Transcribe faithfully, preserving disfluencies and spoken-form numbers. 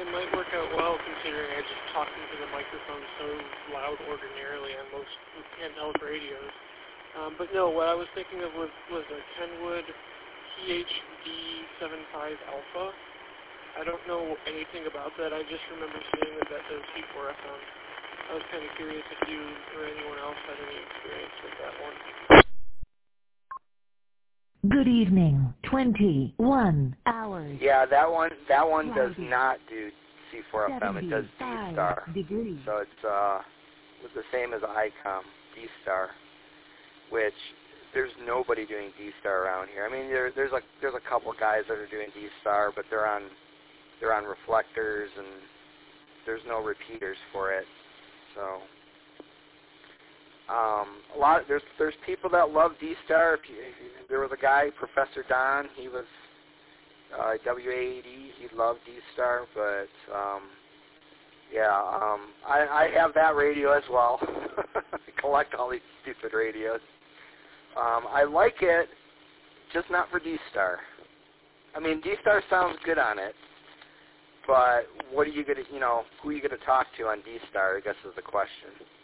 it might work out well considering I just talk into the microphone so loud ordinarily on most handheld radios. Um, but no, what I was thinking of was, was a Kenwood T H D seventy-five Alpha. I don't know anything about that. I just remember seeing that that does C four F M. I was kind of curious if you or anyone else had any experience with that one. Good evening. twenty-one hours. Yeah, that one that one does not do C four F M. It does D-Star. Degrees. So it's uh it's the same as ICOM, D-Star, which there's nobody doing D-Star around here. I mean, there, there's a there's a couple guys that are doing D-Star, but they're on they're on reflectors and there's no repeaters for it. So um, a lot there's there's people that love D-Star. If you, there was a guy, Professor Don. He was uh, W A eighty. He loved D-Star, but um, yeah, um, I, I have that radio as well. I collect all these stupid radios. Um, I like it, just not for D-Star. I mean, D-Star sounds good on it, but what are you gonna, you know, who are you gonna talk to on D-Star? I guess is the question.